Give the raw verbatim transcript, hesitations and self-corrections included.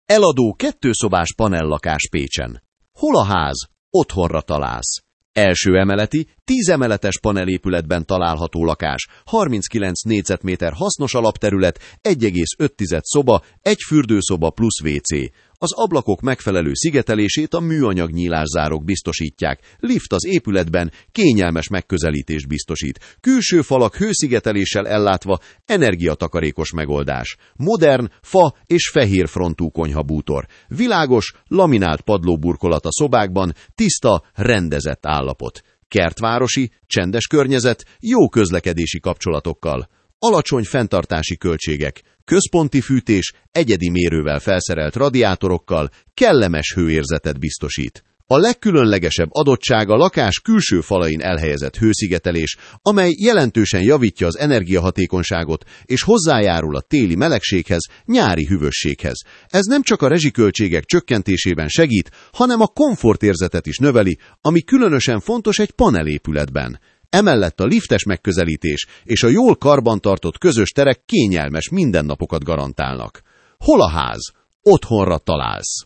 Eladó kettőszobás panellakás Pécsen. Hol a ház? Otthonra találsz. Első emeleti, tíz emeletes panelépületben található lakás, harminckilenc négyzetméter hasznos alapterület, egy egész öt szoba, egy fürdőszoba plusz vé cé. Az ablakok megfelelő szigetelését a műanyag nyílászárók biztosítják, lift az épületben kényelmes megközelítést biztosít, külső falak hőszigeteléssel ellátva energiatakarékos megoldás, modern, fa és fehér frontú konyhabútor, világos, laminált padlóburkolat a szobákban, tiszta, rendezett állapot, kertvárosi, csendes környezet, jó közlekedési kapcsolatokkal, alacsony fenntartási költségek, központi fűtés, egyedi mérővel felszerelt radiátorokkal, kellemes hőérzetet biztosít. A legkülönlegesebb adottság a lakás külső falain elhelyezett hőszigetelés, amely jelentősen javítja az energiahatékonyságot és hozzájárul a téli melegséghez, nyári hűvösséghez. Ez nem csak a rezsiköltségek csökkentésében segít, hanem a komfortérzetet is növeli, ami különösen fontos egy panelépületben. Emellett a liftes megközelítés és a jól karbantartott közös terek kényelmes mindennapokat garantálnak. Hol a ház? Otthonra találsz.